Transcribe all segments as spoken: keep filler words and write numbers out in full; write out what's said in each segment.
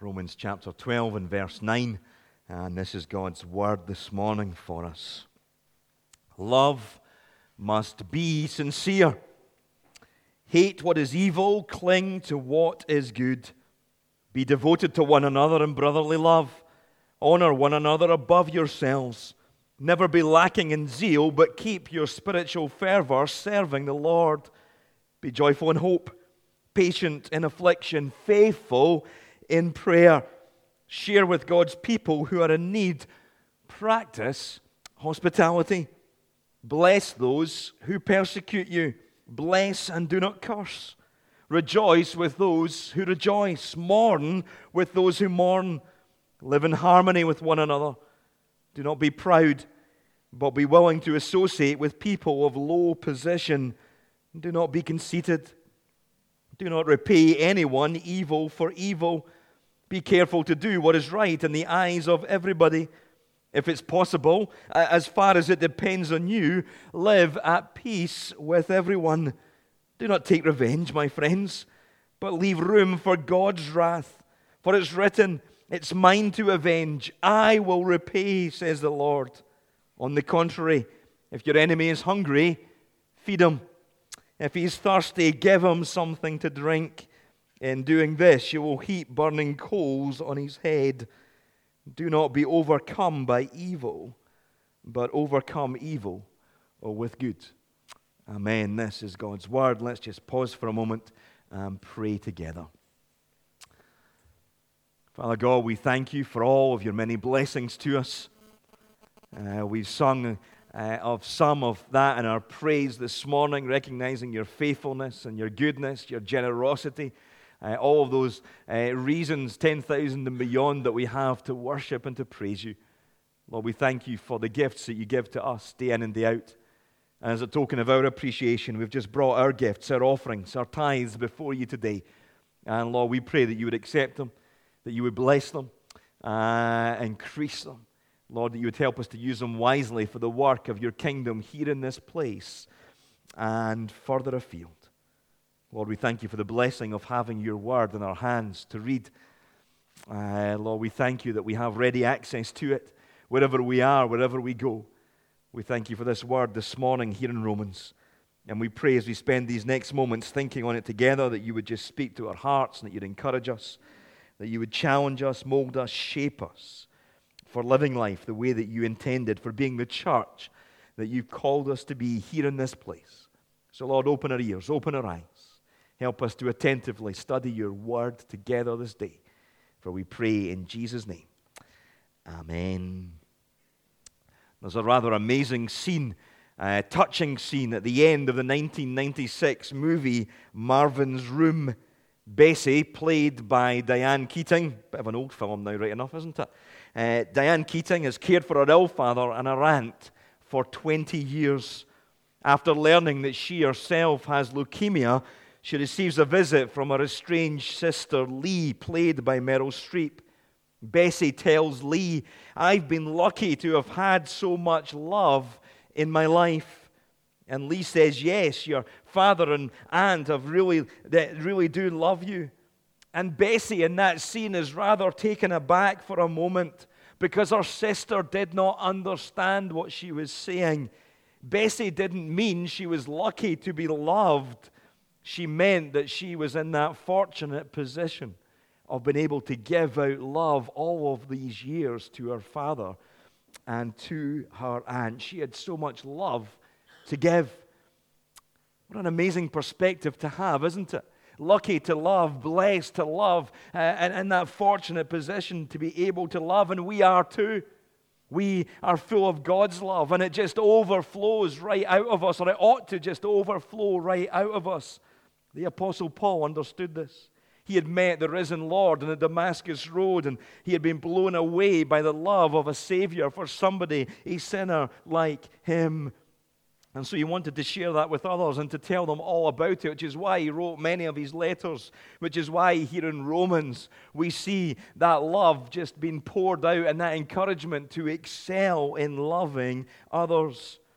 Romans chapter twelve and verse nine, and this is God's word this morning for us. Love must be sincere. Hate what is evil, cling to what is good. Be devoted to one another in brotherly love. Honor one another above yourselves. Never be lacking in zeal, but keep your spiritual fervor serving the Lord. Be joyful in hope, patient in affliction, faithful in prayer. Share with God's people who are in need. Practice hospitality. Bless those who persecute you. Bless and do not curse. Rejoice with those who rejoice. Mourn with those who mourn. Live in harmony with one another. Do not be proud, but be willing to associate with people of low position. Do not be conceited. Do not repay anyone evil for evil. Be careful to do what is right in the eyes of everybody. If it's possible, as far as it depends on you, live at peace with everyone. Do not take revenge, my friends, but leave room for God's wrath. For it's written, "It's mine to avenge. I will repay," says the Lord. On the contrary, if your enemy is hungry, feed him. If he is thirsty, give him something to drink. In doing this, you will heap burning coals on his head. Do not be overcome by evil, but overcome evil with good. Amen. This is God's word. Let's just pause for a moment and pray together. Father God, we thank you for all of your many blessings to us. Uh, we've sung uh, of some of that in our praise this morning, recognizing your faithfulness and your goodness, your generosity. Uh, all of those uh, reasons, ten thousand and beyond, that we have to worship and to praise you. Lord, we thank you for the gifts that you give to us day in and day out. And as a token of our appreciation, we've just brought our gifts, our offerings, our tithes before you today. And Lord, we pray that you would accept them, that you would bless them, uh, increase them. Lord, that you would help us to use them wisely for the work of your kingdom here in this place and further afield. Lord, we thank you for the blessing of having your word in our hands to read. Uh, Lord, we thank you that we have ready access to it wherever we are, wherever we go. We thank you for this word this morning here in Romans. And we pray as we spend these next moments thinking on it together that you would just speak to our hearts and that you'd encourage us, that you would challenge us, mold us, shape us for living life the way that you intended, for being the church that you've called us to be here in this place. So Lord, open our ears, open our eyes. Help us to attentively study your word together this day. For we pray in Jesus' name. Amen. There's a rather amazing scene, a touching scene at the end of the nineteen ninety-six movie Marvin's Room. Bessie, played by Diane Keating, bit of an old film now, right enough, isn't it? Uh, Diane Keating has cared for her ill father and her aunt for twenty years. After learning that she herself has leukemia, she receives a visit from her estranged sister, Lee, played by Meryl Streep. Bessie tells Lee, "I've been lucky to have had so much love in my life." And Lee says, "Yes, your father and aunt have really, they really do love you." And Bessie in that scene is rather taken aback for a moment because her sister did not understand what she was saying. Bessie didn't mean she was lucky to be loved. She meant that she was in that fortunate position of being able to give out love all of these years to her father and to her aunt. She had so much love to give. What an amazing perspective to have, isn't it? Lucky to love, blessed to love, uh, and in that fortunate position to be able to love, and we are too. We are full of God's love, and it just overflows right out of us, or it ought to just overflow right out of us. The Apostle Paul understood this. He had met the risen Lord on the Damascus Road, and he had been blown away by the love of a Savior for somebody, a sinner like him. And so he wanted to share that with others and to tell them all about it, which is why he wrote many of his letters, which is why here in Romans we see that love just being poured out and that encouragement to excel in loving others.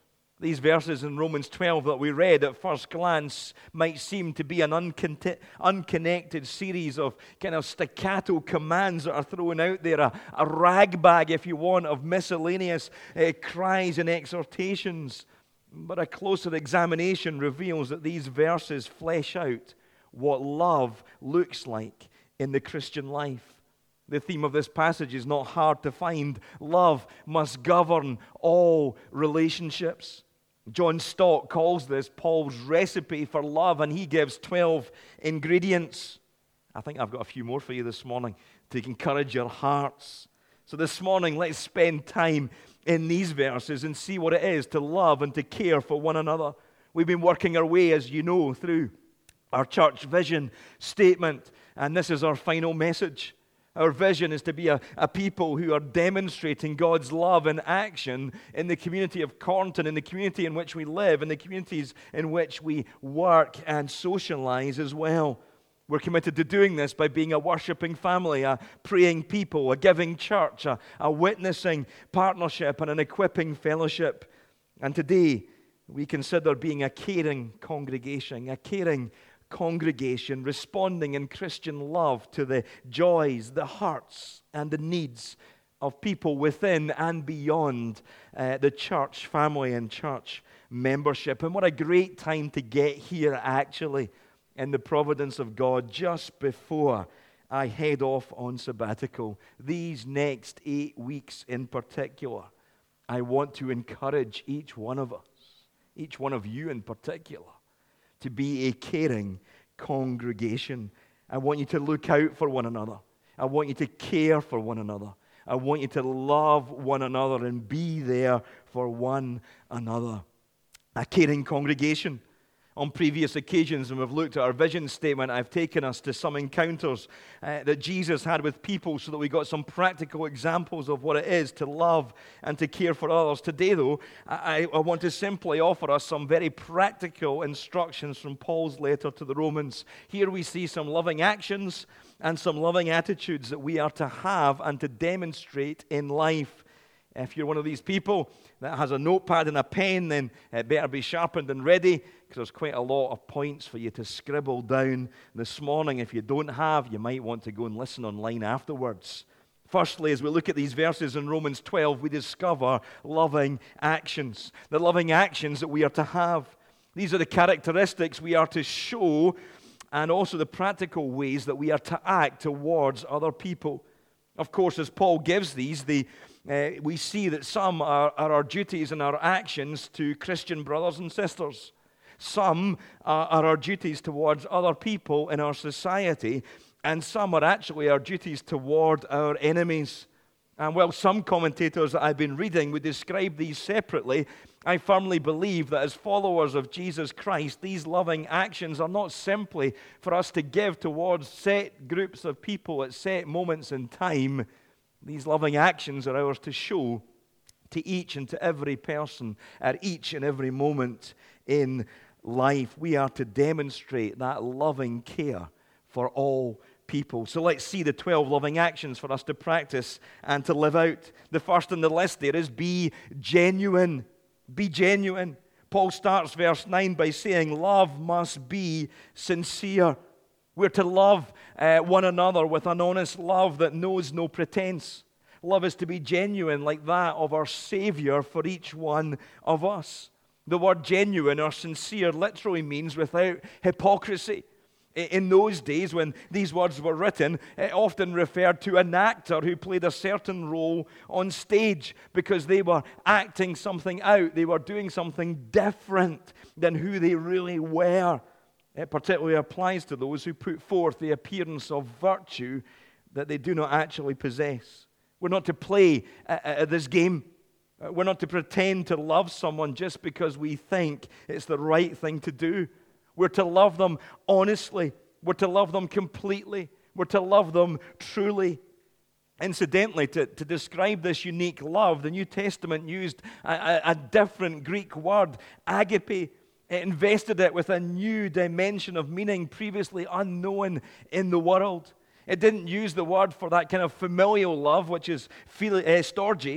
These verses in Romans twelve that we read at first glance might seem to be an uncon- unconnected series of kind of staccato commands that are thrown out there, a, a ragbag, if you want, of miscellaneous uh, cries and exhortations. But a closer examination reveals that these verses flesh out what love looks like in the Christian life. The theme of this passage is not hard to find. Love must govern all relationships. John Stott calls this Paul's recipe for love, and he gives twelve ingredients. I think I've got a few more for you this morning to encourage your hearts. So this morning, let's spend time in these verses and see what it is to love and to care for one another. We've been working our way, as you know, through our church vision statement, and this is our final message. Our vision is to be a, a people who are demonstrating God's love in action in the community of Cornton, in the community in which we live, in the communities in which we work and socialize as well. We're committed to doing this by being a worshiping family, a praying people, a giving church, a, a witnessing partnership, and an equipping fellowship. And today, we consider being a caring congregation, a caring congregation responding in Christian love to the joys, the hurts, and the needs of people within and beyond uh, the church family and church membership. And what a great time to get here, actually, in the providence of God, just before I head off on sabbatical. These next eight weeks in particular, I want to encourage each one of us, each one of you in particular, to be a caring congregation. I want you to look out for one another. I want you to care for one another. I want you to love one another and be there for one another. A caring congregation. On previous occasions, when we've looked at our vision statement, I've taken us to some encounters uh, that Jesus had with people so that we got some practical examples of what it is to love and to care for others. Today, though, I, I want to simply offer us some very practical instructions from Paul's letter to the Romans. Here we see some loving actions and some loving attitudes that we are to have and to demonstrate in life. If you're one of these people that has a notepad and a pen, then it better be sharpened and ready, because there's quite a lot of points for you to scribble down this morning. If you don't have, you might want to go and listen online afterwards. Firstly, as we look at these verses in Romans twelve, we discover loving actions. The loving actions that we are to have. These are the characteristics we are to show, and also the practical ways that we are to act towards other people. Of course, as Paul gives these, the Uh, we see that some are, are our duties and our actions to Christian brothers and sisters. Some are, are our duties towards other people in our society, and some are actually our duties toward our enemies. And while some commentators that I've been reading would describe these separately, I firmly believe that as followers of Jesus Christ, these loving actions are not simply for us to give towards set groups of people at set moments in time. These loving actions are ours to show to each and to every person at each and every moment in life. We are to demonstrate that loving care for all people. So let's see the twelve loving actions for us to practice and to live out. The first on the list there is be genuine. Be genuine. Paul starts verse nine by saying love must be sincere. We're to love uh, one another with an honest love that knows no pretense. Love is to be genuine like that of our Savior for each one of us. The word genuine or sincere literally means without hypocrisy. In those days when these words were written, it often referred to an actor who played a certain role on stage because they were acting something out. They were doing something different than who they really were. It particularly applies to those who put forth the appearance of virtue that they do not actually possess. We're not to play at, at this game. We're not to pretend to love someone just because we think it's the right thing to do. We're to love them honestly. We're to love them completely. We're to love them truly. Incidentally, to, to describe this unique love, the New Testament used a, a, a different Greek word, agape. It invested it with a new dimension of meaning previously unknown in the world. It didn't use the word for that kind of familial love, which is phili- uh, storge.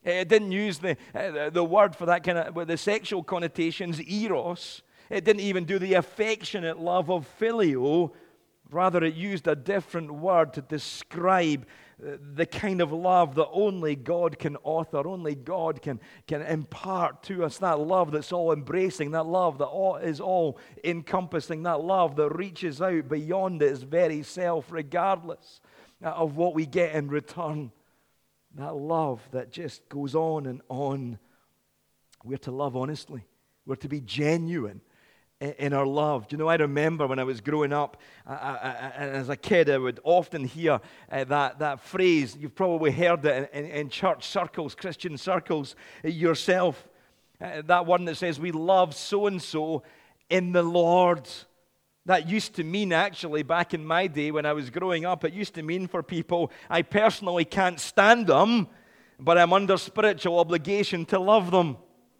It didn't use the, uh, the word for that kind of, with the sexual connotations, eros. It didn't even do the affectionate love of phileo. Rather, it used a different word to describe the kind of love that only God can author, only God can, can impart to us. That love that's all embracing, that love that all, is all encompassing, that love that reaches out beyond its very self, regardless of what we get in return. That love that just goes on and on. We're to love honestly. We're to be genuine in our love. Do you know, I remember when I was growing up, I, I, I, as a kid, I would often hear uh, that, that phrase. You've probably heard it in, in, in church circles, Christian circles, uh, yourself. Uh, that one that says, we love so-and-so in the Lord. That used to mean, actually, back in my day when I was growing up, it used to mean for people, I personally can't stand them, but I'm under spiritual obligation to love them.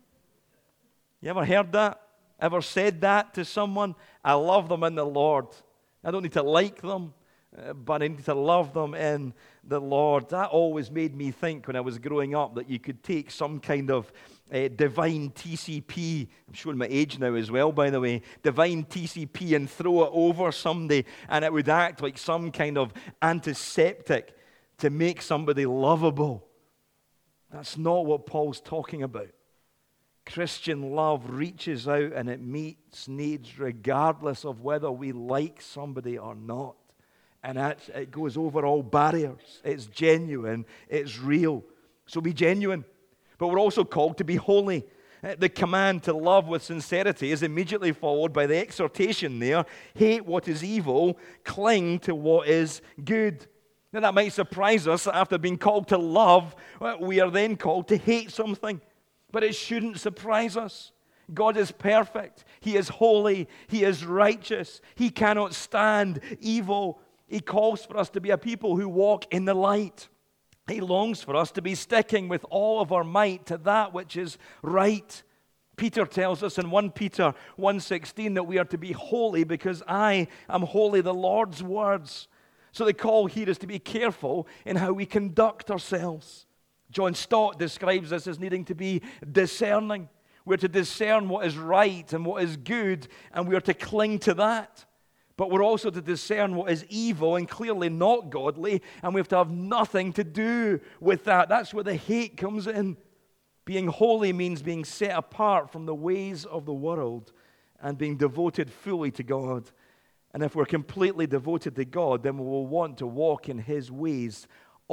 You ever heard that? Ever said that to someone? I love them in the Lord. I don't need to like them, uh, but I need to love them in the Lord. That always made me think when I was growing up that you could take some kind of uh, divine T C P, I'm showing my age now as well, by the way, divine T C P and throw it over somebody and it would act like some kind of antiseptic to make somebody lovable. That's not what Paul's talking about. Christian love reaches out and it meets needs regardless of whether we like somebody or not. And it goes over all barriers. It's genuine. It's real. So be genuine. But we're also called to be holy. The command to love with sincerity is immediately followed by the exhortation there, hate what is evil, cling to what is good. Now that might surprise us that after being called to love, we are then called to hate something. But it shouldn't surprise us. God is perfect. He is holy. He is righteous. He cannot stand evil. He calls for us to be a people who walk in the light. He longs for us to be sticking with all of our might to that which is right. Peter tells us in First Peter one sixteen that we are to be holy because I am holy, the Lord's words. So the call here is to be careful in how we conduct ourselves. John Stott describes us as needing to be discerning. We're to discern what is right and what is good, and we are to cling to that. But we're also to discern what is evil and clearly not godly, and we have to have nothing to do with that. That's where the hate comes in. Being holy means being set apart from the ways of the world and being devoted fully to God. And if we're completely devoted to God, then we will want to walk in His ways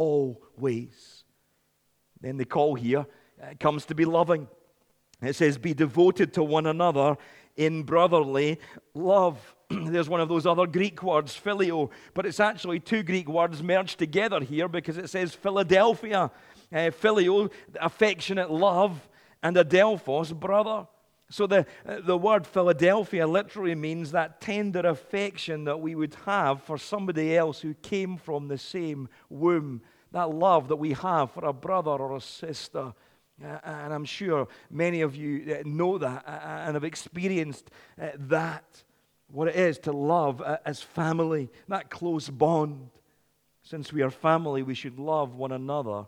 always. Then the call here comes to be loving. It says, be devoted to one another in brotherly love. There's one of those other Greek words, phileo, but it's actually two Greek words merged together here because it says Philadelphia. Uh, phileo, affectionate love, and adelphos, brother. So the, uh, the word Philadelphia literally means that tender affection that we would have for somebody else who came from the same womb. That love that we have for a brother or a sister. Uh, and I'm sure many of you know that and have experienced uh, that. What it is to love as family, that close bond. Since we are family, we should love one another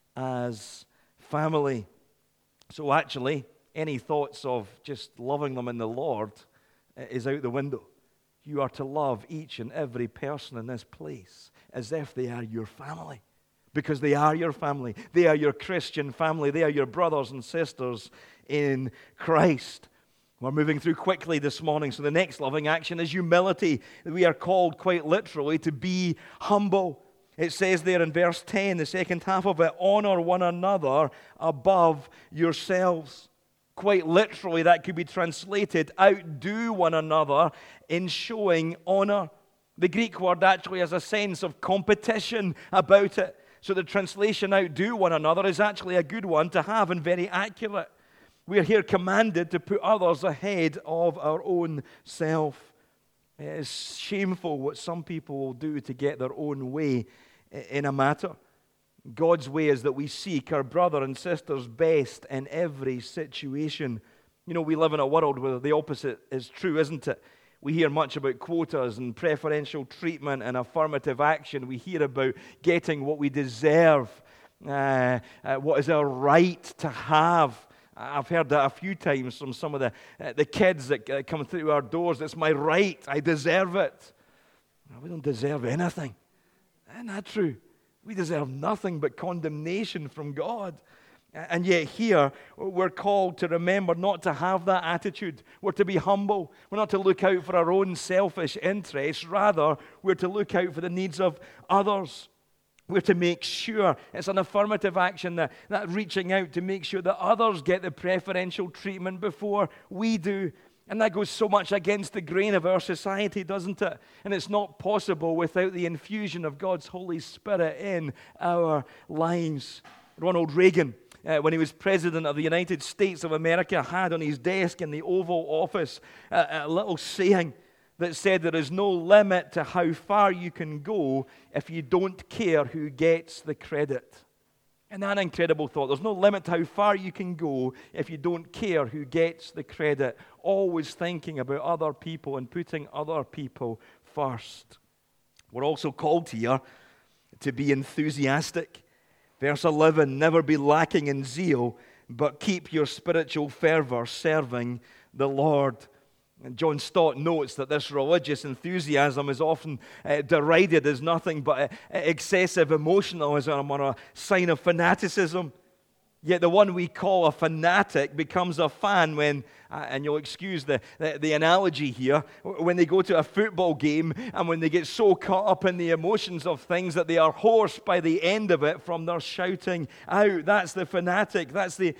as family. So actually, any thoughts of just loving them in the Lord is out the window. You are to love each and every person in this place as if they are your family. Because they are your family. They are your Christian family. They are your brothers and sisters in Christ. We're moving through quickly this morning, so the next loving action is humility. We are called quite literally to be humble. It says there in verse ten, the second half of it, honor one another above yourselves. Quite literally, that could be translated, outdo one another in showing honor. The Greek word actually has a sense of competition about it. So the translation, outdo one another, is actually a good one to have and very accurate. We are here commanded to put others ahead of our own self. It is shameful what some people will do to get their own way in a matter. God's way is that we seek our brother and sister's best in every situation. You know, we live in a world where the opposite is true, isn't it? We hear much about quotas and preferential treatment and affirmative action. We hear about getting what we deserve. Uh, uh, what is our right to have? I've heard that a few times from some of the, uh, the kids that uh, come through our doors. It's my right. I deserve it. No, we don't deserve anything. Isn't that true? We deserve nothing but condemnation from God. And yet here, we're called to remember not to have that attitude. We're to be humble. We're not to look out for our own selfish interests. Rather, we're to look out for the needs of others. We're to make sure, it's an affirmative action, that, that reaching out to make sure that others get the preferential treatment before we do. And that goes so much against the grain of our society, doesn't it? And it's not possible without the infusion of God's Holy Spirit in our lives. Ronald Reagan, uh, when he was President of the United States of America, had on his desk in the Oval Office uh, a little saying that said there is no limit to how far you can go if you don't care who gets the credit. And that incredible thought. There's no limit to how far you can go if you don't care who gets the credit. Always thinking about other people and putting other people first. We're also called here to be enthusiastic. Verse eleven, never be lacking in zeal, but keep your spiritual fervor serving the Lord. And John Stott notes that this religious enthusiasm is often uh, derided as nothing but uh, excessive emotionalism or a sign of fanaticism. Yet the one we call a fanatic becomes a fan when, uh, and you'll excuse the, the, the analogy here, when they go to a football game and when they get so caught up in the emotions of things that they are hoarse by the end of it from their shouting out. That's the fanatic. That's the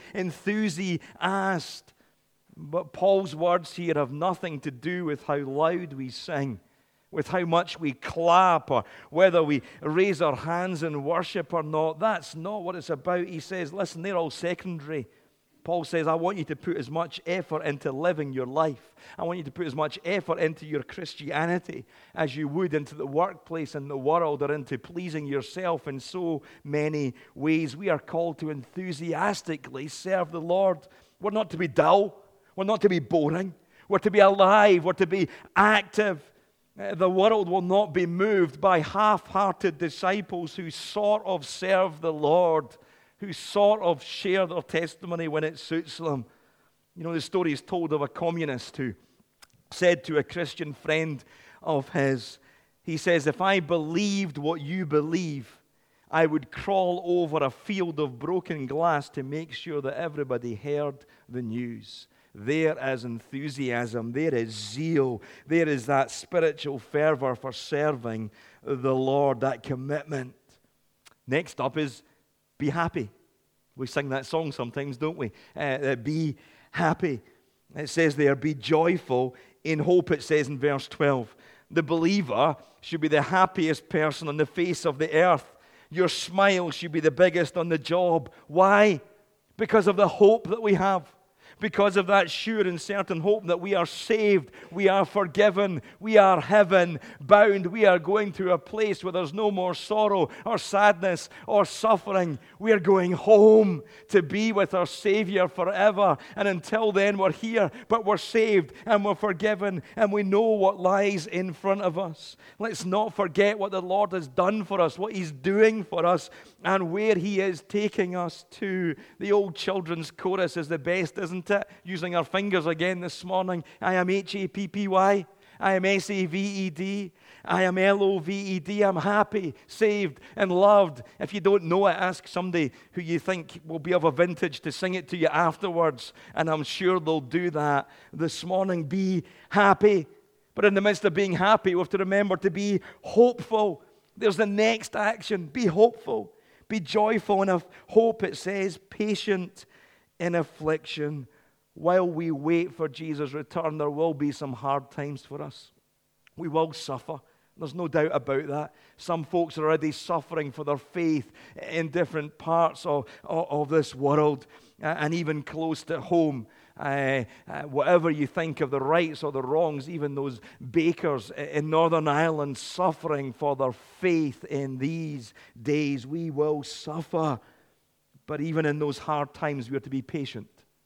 enthusiast. But Paul's words here have nothing to do with how loud we sing, with how much we clap, or whether we raise our hands in worship or not. That's not what it's about. He says, listen, they're all secondary. Paul says, I want you to put as much effort into living your life. I want you to put as much effort into your Christianity as you would into the workplace and the world, or into pleasing yourself in so many ways. We are called to enthusiastically serve the Lord. We're not to be dull. We're not to be boring. We're to be alive. We're to be active. Uh, the world will not be moved by half-hearted disciples who sort of serve the Lord, who sort of share their testimony when it suits them. You know, the story is told of a communist who said to a Christian friend of his, he says, if I believed what you believe, I would crawl over a field of broken glass to make sure that everybody heard the news. There is enthusiasm, there is zeal, there is that spiritual fervor for serving the Lord, that commitment. Next up is be happy. We sing that song sometimes, don't we? Uh, uh, be happy. It says there, be joyful in hope, it says in verse twelve. The believer should be the happiest person on the face of the earth. Your smile should be the biggest on the job. Why? Because of the hope that we have. Because of that sure and certain hope that we are saved, we are forgiven, we are heaven bound, we are going to a place where there's no more sorrow or sadness or suffering. We are going home to be with our Savior forever. And until then, we're here, but we're saved and we're forgiven and we know what lies in front of us. Let's not forget what the Lord has done for us, what He's doing for us, and where He is taking us to. The old children's chorus is the best, isn't it? Using our fingers again this morning. I am H A P P Y. I am S A V E D. I am L O V E D. I'm happy, saved, and loved. If you don't know it, ask somebody who you think will be of a vintage to sing it to you afterwards, and I'm sure they'll do that this morning. Be happy. But in the midst of being happy, we have to remember to be hopeful. There's the next action. Be hopeful. Be joyful in hope, it says, patient in affliction. While we wait for Jesus' return, there will be some hard times for us. We will suffer. There's no doubt about that. Some folks are already suffering for their faith in different parts of, of, of this world, uh, and even close to home. Uh, uh, whatever you think of the rights or the wrongs, even those bakers in Northern Ireland suffering for their faith in these days, we will suffer. But even in those hard times, we are to be patient.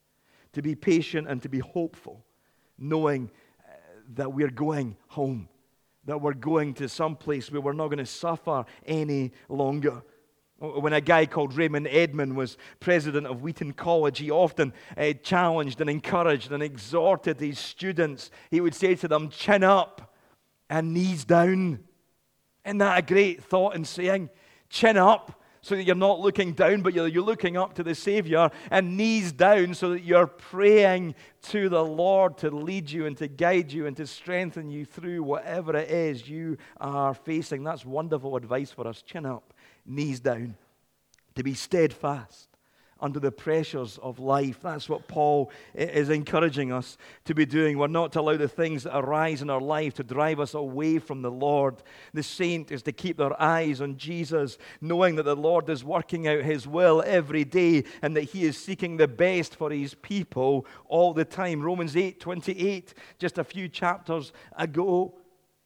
To be patient and to be hopeful, knowing uh, that we're going home, that we're going to some place where we're not going to suffer any longer. When a guy called Raymond Edman was president of Wheaton College, he often uh, challenged and encouraged and exhorted his students. He would say to them, chin up and knees down. Isn't that a great thought and saying? Chin up so that you're not looking down, but you're, you're looking up to the Savior, and knees down so that you're praying to the Lord to lead you and to guide you and to strengthen you through whatever it is you are facing. That's wonderful advice for us. Chin up, knees down, to be steadfast under the pressures of life. That's what Paul is encouraging us to be doing. We're not to allow the things that arise in our life to drive us away from the Lord. The saint is to keep their eyes on Jesus, knowing that the Lord is working out His will every day and that He is seeking the best for His people all the time. Romans eight twenty-eight, just a few chapters ago,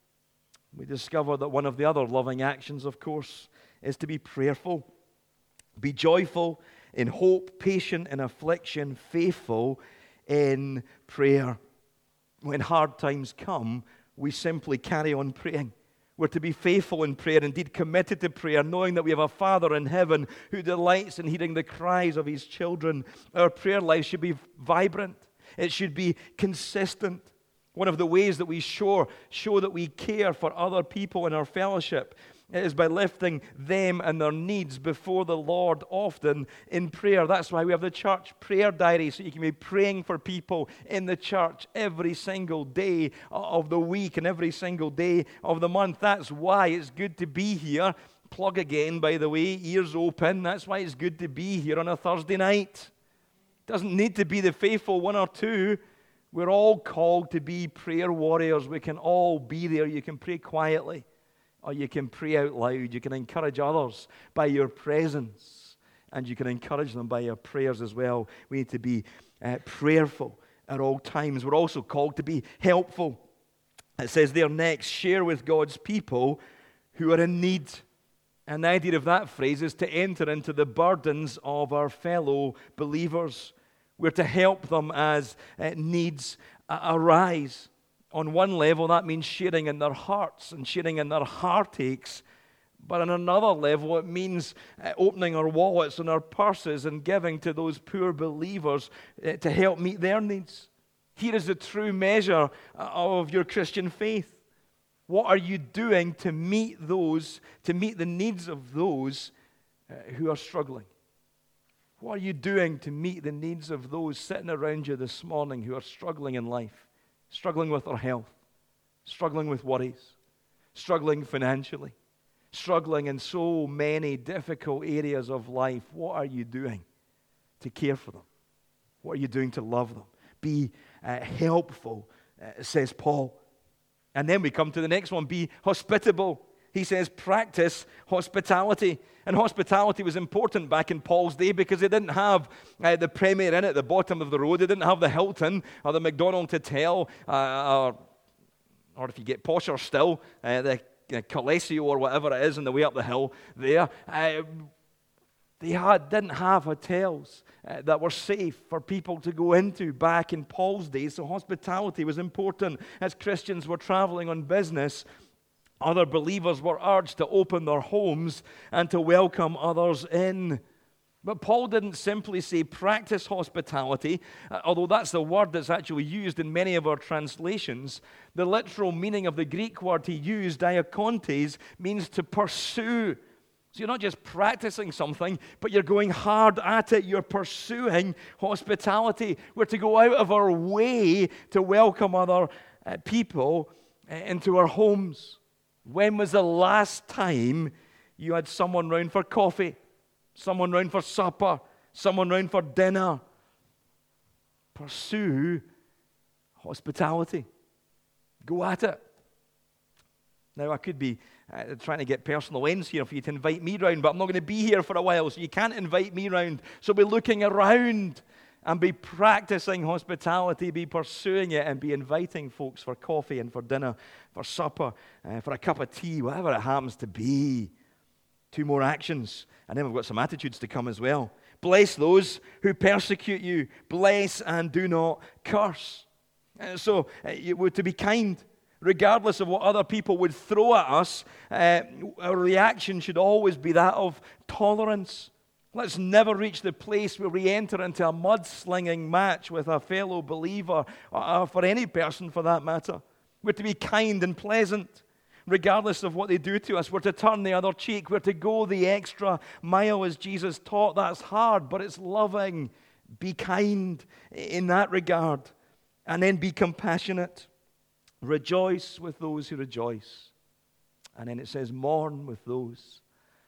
we discover that one of the other loving actions, of course, is to be prayerful. Be joyful in hope, patient in affliction, faithful in prayer. When hard times come, we simply carry on praying. We're to be faithful in prayer, indeed committed to prayer, knowing that we have a Father in heaven who delights in hearing the cries of His children. Our prayer life should be vibrant. It should be consistent. One of the ways that we show, show that we care for other people in our fellowship is by lifting them and their needs before the Lord, often in prayer. That's why we have the church prayer diary, so you can be praying for people in the church every single day of the week and every single day of the month. That's why it's good to be here. Plug again, by the way, ears open. That's why it's good to be here on a Thursday night. It doesn't need to be the faithful one or two. We're all called to be prayer warriors. We can all be there. You can pray quietly, or you can pray out loud. You can encourage others by your presence, and you can encourage them by your prayers as well. We need to be uh, prayerful at all times. We're also called to be helpful. It says there next, share with God's people who are in need. And the idea of that phrase is to enter into the burdens of our fellow believers. We're to help them as uh, needs uh, arise. On one level, that means sharing in their hearts and sharing in their heartaches. But on another level, it means uh, opening our wallets and our purses and giving to those poor believers uh, to help meet their needs. Here is the true measure uh, of your Christian faith. What are you doing to meet those, to meet the needs of those uh, who are struggling? What are you doing to meet the needs of those sitting around you this morning who are struggling in life? Struggling with their health, struggling with worries, struggling financially, struggling in so many difficult areas of life. What are you doing to care for them? What are you doing to love them? Be uh, helpful, uh, says Paul. And then we come to the next one, be hospitable. He says practice hospitality. And hospitality was important back in Paul's day because they didn't have uh, the Premier Inn at the bottom of the road. They didn't have the Hilton or the McDonald Hotel, uh, or, or if you get posher still, uh, the uh, Coliseo or whatever it is on the way up the hill there. Uh, they had, didn't have hotels uh, that were safe for people to go into back in Paul's day. So hospitality was important. As Christians were traveling on business, other believers were urged to open their homes and to welcome others in. But Paul didn't simply say practice hospitality, although that's the word that's actually used in many of our translations. The literal meaning of the Greek word he used, diakontes, means to pursue. So you're not just practicing something, but you're going hard at it. You're pursuing hospitality. We're to go out of our way to welcome other uh, people uh, into our homes. When was the last time you had someone round for coffee, someone round for supper, someone round for dinner? Pursue hospitality. Go at it. Now, I could be uh, trying to get personal ends here for you to invite me round, but I'm not going to be here for a while, so you can't invite me round. So be looking around and be practicing hospitality, be pursuing it, and be inviting folks for coffee and for dinner, for supper, uh, for a cup of tea, whatever it happens to be. Two more actions, and then we've got some attitudes to come as well. Bless those who persecute you. Bless and do not curse. Uh, so uh, you were to be kind. Regardless of what other people would throw at us, uh, our reaction should always be that of tolerance. Let's never reach the place where we enter into a mudslinging match with a fellow believer, or for any person for that matter. We're to be kind and pleasant, regardless of what they do to us. We're to turn the other cheek. We're to go the extra mile as Jesus taught. That's hard, but it's loving. Be kind in that regard. And then be compassionate. Rejoice with those who rejoice. And then it says, mourn with those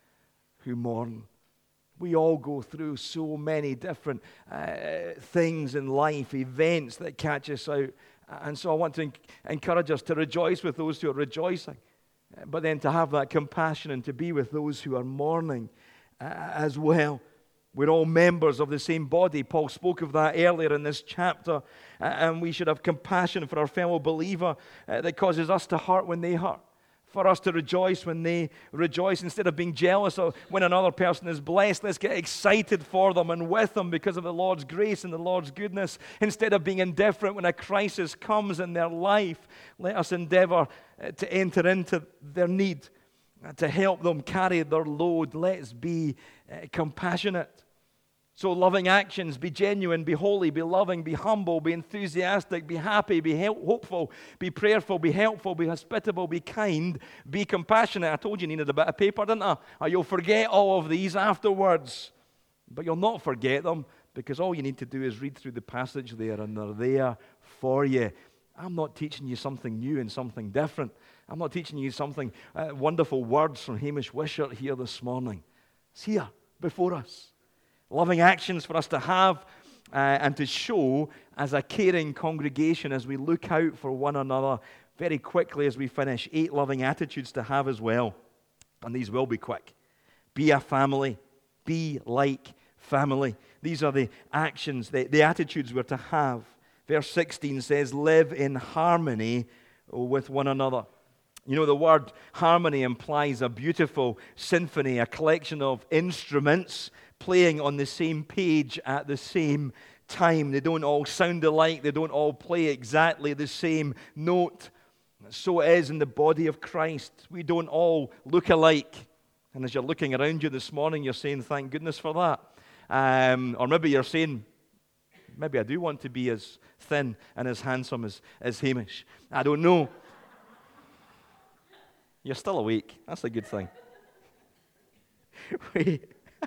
who mourn. We all go through so many different uh, things in life, events that catch us out. And so I want to encourage us to rejoice with those who are rejoicing, but then to have that compassion and to be with those who are mourning uh, as well. We're all members of the same body. Paul spoke of that earlier in this chapter. Uh, and we should have compassion for our fellow believer uh, that causes us to hurt when they hurt. For us to rejoice when they rejoice. Instead of being jealous of when another person is blessed, let's get excited for them and with them because of the Lord's grace and the Lord's goodness. Instead of being indifferent when a crisis comes in their life, let us endeavor uh, to enter into their need, uh, to help them carry their load. Let's be uh, compassionate. So loving actions, be genuine, be holy, be loving, be humble, be enthusiastic, be happy, be help, hopeful, be prayerful, be helpful, be hospitable, be kind, be compassionate. I told you you needed a bit of paper, didn't I? Or you'll forget all of these afterwards. But you'll not forget them because all you need to do is read through the passage there and they're there for you. I'm not teaching you something new and something different. I'm not teaching you something, uh, wonderful words from Hamish Wishart here this morning. It's here before us. Loving actions for us to have uh, and to show as a caring congregation as we look out for one another. Very quickly as we finish, eight loving attitudes to have as well. And these will be quick. Be a family. Be like family. These are the actions, the, the attitudes we're to have. Verse sixteen says, live in harmony with one another. You know, the word harmony implies a beautiful symphony, a collection of instruments playing on the same page at the same time. They don't all sound alike. They don't all play exactly the same note. So it is in the body of Christ. We don't all look alike. And as you're looking around you this morning, you're saying, thank goodness for that. Um, or maybe you're saying, maybe I do want to be as thin and as handsome as, as Hamish. I don't know. You're still awake. That's a good thing. Wait.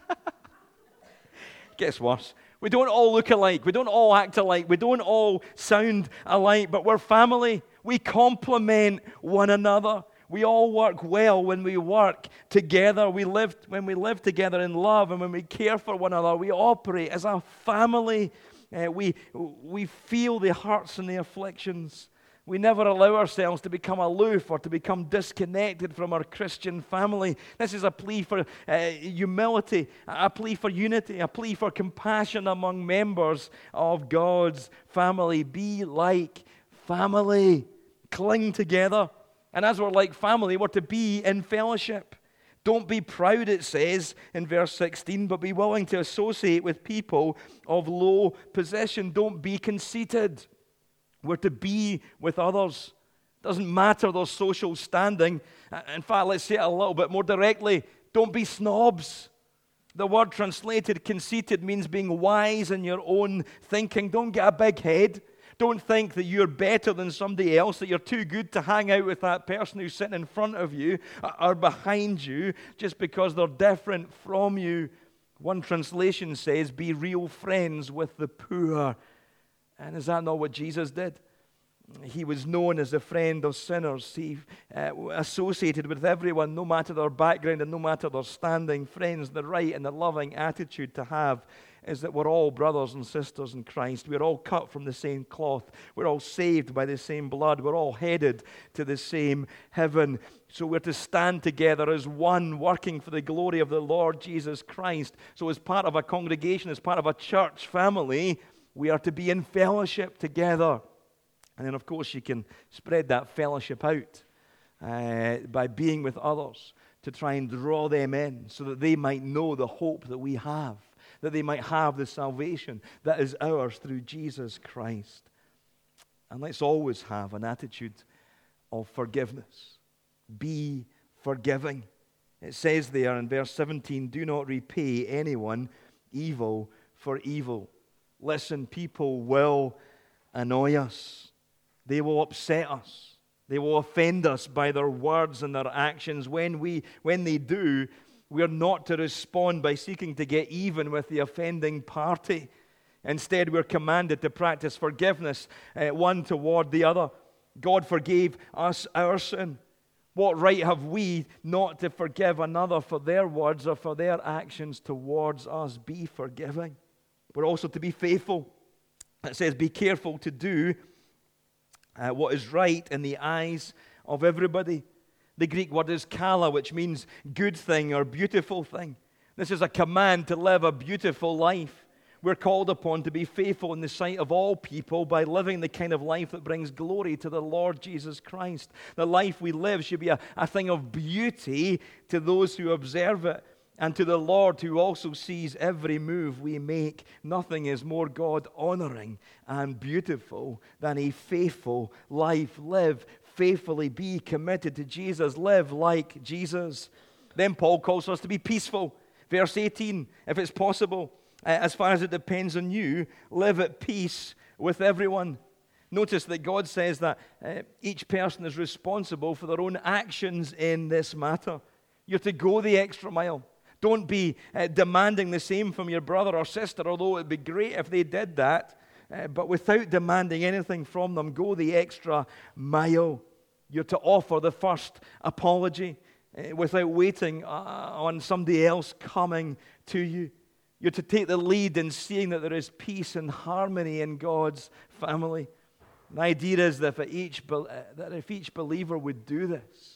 Gets worse. We don't all look alike. We don't all act alike. We don't all sound alike, but we're family. We complement one another. We all work well when we work together. We live when we live together in love, and when we care for one another, we operate as a family. Uh, we we feel the hurts and the afflictions. We never allow ourselves to become aloof or to become disconnected from our Christian family. This is a plea for uh, humility, a plea for unity, a plea for compassion among members of God's family. Be like family. Cling together. And as we're like family, we're to be in fellowship. Don't be proud, it says in verse sixteen, but be willing to associate with people of low position. Don't be conceited. We're to be with others. Doesn't matter their social standing. In fact, let's say it a little bit more directly. Don't be snobs. The word translated conceited means being wise in your own thinking. Don't get a big head. Don't think that you're better than somebody else, that you're too good to hang out with that person who's sitting in front of you or behind you just because they're different from you. One translation says, be real friends with the poor. And is that not what Jesus did? He was known as a friend of sinners. He uh, associated with everyone, no matter their background and no matter their standing. Friends, the right and the loving attitude to have is that we're all brothers and sisters in Christ. We're all cut from the same cloth. We're all saved by the same blood. We're all headed to the same heaven. So we're to stand together as one, working for the glory of the Lord Jesus Christ. So as part of a congregation, as part of a church family, we are to be in fellowship together. And then, of course, you can spread that fellowship out uh, by being with others to try and draw them in so that they might know the hope that we have, that they might have the salvation that is ours through Jesus Christ. And let's always have an attitude of forgiveness. Be forgiving. It says there in verse seventeen, do not repay anyone evil for evil. Listen, people will annoy us. They will upset us. They will offend us by their words and their actions. When we, when they do, we are not to respond by seeking to get even with the offending party. Instead, we're commanded to practice forgiveness, uh, one toward the other. God forgave us our sin. What right have we not to forgive another for their words or for their actions towards us? Be forgiving. We're also to be faithful. It says, be careful to do uh, what is right in the eyes of everybody. The Greek word is kala, which means good thing or beautiful thing. This is a command to live a beautiful life. We're called upon to be faithful in the sight of all people by living the kind of life that brings glory to the Lord Jesus Christ. The life we live should be a, a thing of beauty to those who observe it, and to the Lord who also sees every move we make. Nothing is more God-honoring and beautiful than a faithful life. Live faithfully, be committed to Jesus, live like Jesus. Then Paul calls us to be peaceful. Verse eighteen, if it's possible, as far as it depends on you, live at peace with everyone. Notice that God says that uh, each person is responsible for their own actions in this matter. You're to go the extra mile. Don't be uh, demanding the same from your brother or sister, although it would be great if they did that. Uh, but without demanding anything from them, go the extra mile. You're to offer the first apology uh, without waiting uh, on somebody else coming to you. You're to take the lead in seeing that there is peace and harmony in God's family. The idea is that if each, that if each believer would do this,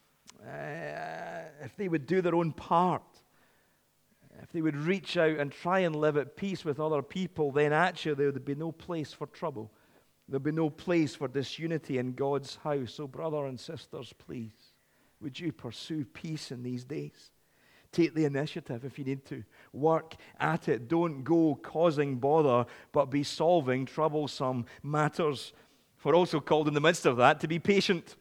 uh, if they would do their own part, if they would reach out and try and live at peace with other people, then actually there would be no place for trouble. There would be no place for disunity in God's house. So brother and sisters, please, would you pursue peace in these days? Take the initiative if you need to. Work at it. Don't go causing bother, but be solving troublesome matters. We're also called in the midst of that to be patient.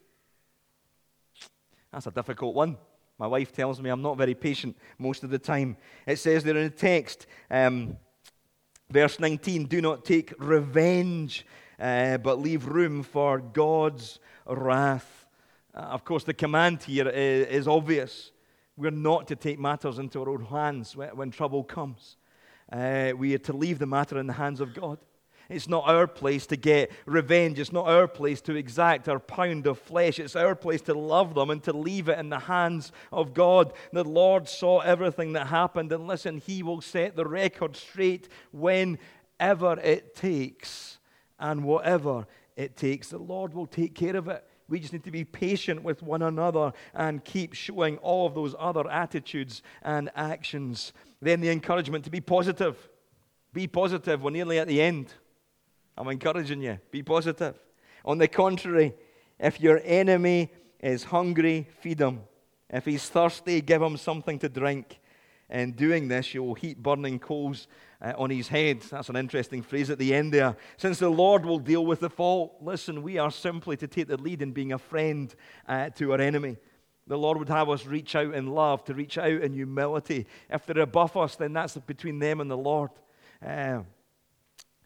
That's a difficult one. My wife tells me I'm not very patient most of the time. It says there in the text, um, verse nineteen, do not take revenge, uh, but leave room for God's wrath. Uh, of course, the command here is, is obvious. We're not to take matters into our own hands when, when trouble comes. Uh, we are to leave the matter in the hands of God. It's not our place to get revenge. It's not our place to exact our pound of flesh. It's our place to love them and to leave it in the hands of God. The Lord saw everything that happened, and listen, He will set the record straight whenever it takes and whatever it takes. The Lord will take care of it. We just need to be patient with one another and keep showing all of those other attitudes and actions. Then the encouragement to be positive. Be positive. We're nearly at the end. I'm encouraging you. Be positive. On the contrary, if your enemy is hungry, feed him. If he's thirsty, give him something to drink. In doing this, you will heap burning coals uh, on his head. That's an interesting phrase at the end there. Since the Lord will deal with the fault, listen, we are simply to take the lead in being a friend uh, to our enemy. The Lord would have us reach out in love, to reach out in humility. If they're above us, then that's between them and the Lord. Uh, uh,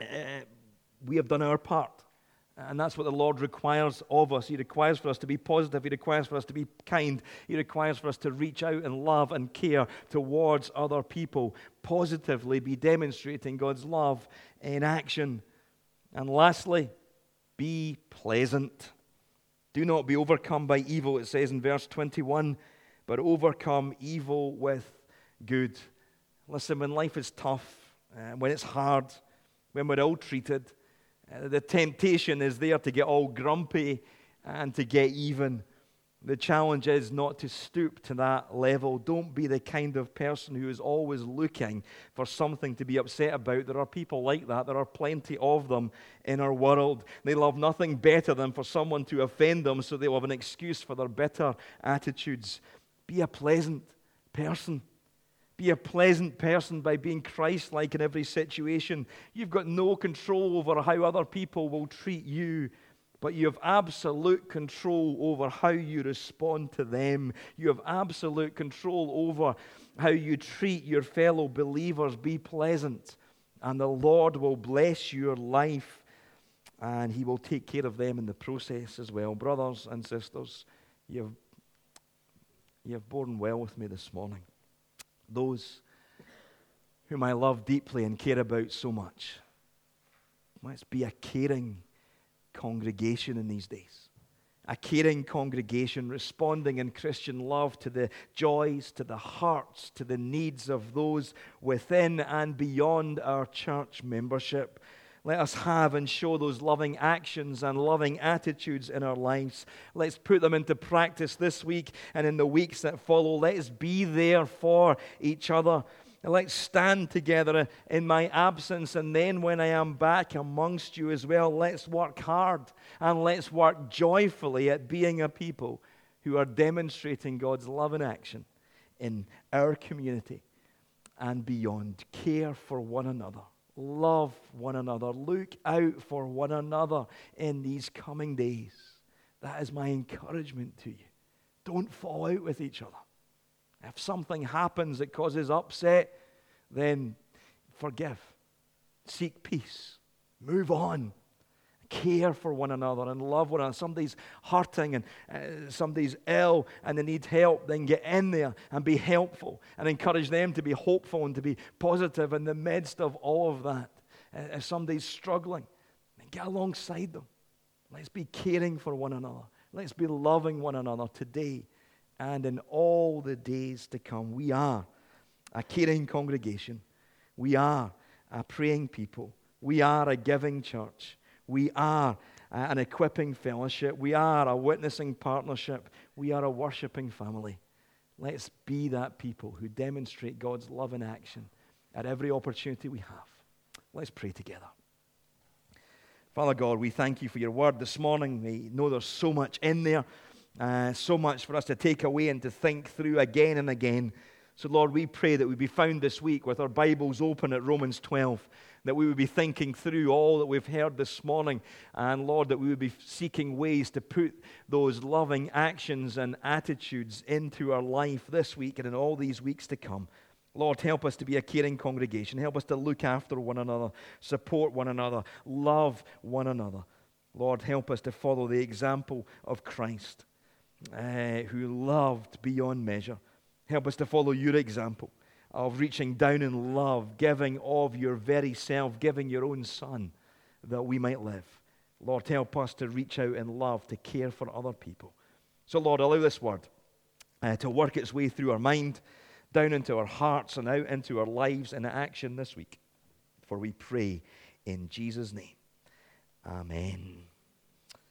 we have done our part. And that's what the Lord requires of us. He requires for us to be positive. He requires for us to be kind. He requires for us to reach out and love and care towards other people. Positively be demonstrating God's love in action. And lastly, be pleasant. Do not be overcome by evil, it says in verse twenty-one, but overcome evil with good. Listen, when life is tough, uh, when it's hard, when we're ill-treated, Uh, the temptation is there to get all grumpy and to get even. The challenge is not to stoop to that level. Don't be the kind of person who is always looking for something to be upset about. There are people like that. There are plenty of them in our world. They love nothing better than for someone to offend them so they will have an excuse for their bitter attitudes. Be a pleasant person. Be a pleasant person by being Christ-like in every situation. You've got no control over how other people will treat you, but you have absolute control over how you respond to them. You have absolute control over how you treat your fellow believers. Be pleasant, and the Lord will bless your life, and He will take care of them in the process as well. Brothers and sisters, you've, you've borne well with me this morning. Those whom I love deeply and care about so much, let's be a caring congregation in these days. A caring congregation responding in Christian love to the joys, to the hearts, to the needs of those within and beyond our church membership. Let us have and show those loving actions and loving attitudes in our lives. Let's put them into practice this week and in the weeks that follow. Let us be there for each other. And let's stand together in my absence, and then when I am back amongst you as well, let's work hard and let's work joyfully at being a people who are demonstrating God's love in action in our community and beyond. Care for one another. Love one another. Look out for one another in these coming days. That is my encouragement to you. Don't fall out with each other. If something happens that causes upset, then forgive. Seek peace. Move on. Care for one another and love one another. Somebody's hurting and uh, somebody's ill and they need help. Then get in there and be helpful and encourage them to be hopeful and to be positive in the midst of all of that. Uh, if somebody's struggling, then get alongside them. Let's be caring for one another. Let's be loving one another today and in all the days to come. We are a caring congregation. We are a praying people. We are a giving church. We are an equipping fellowship. We are a witnessing partnership. We are a worshiping family. Let's be that people who demonstrate God's love in action at every opportunity we have. Let's pray together. Father God, we thank you for your word this morning. We know there's so much in there, uh, so much for us to take away and to think through again and again. So Lord, we pray that we be found this week with our Bibles open at Romans twelve, that we would be thinking through all that we've heard this morning, and Lord, that we would be seeking ways to put those loving actions and attitudes into our life this week and in all these weeks to come. Lord, help us to be a caring congregation. Help us to look after one another, support one another, love one another. Lord, help us to follow the example of Christ, uh, who loved beyond measure. Help us to follow your example of reaching down in love, giving of your very self, giving your own Son, that we might live. Lord, help us to reach out in love, to care for other people. So, Lord, allow this word uh, to work its way through our mind, down into our hearts, and out into our lives in action this week. For we pray in Jesus' name. Amen.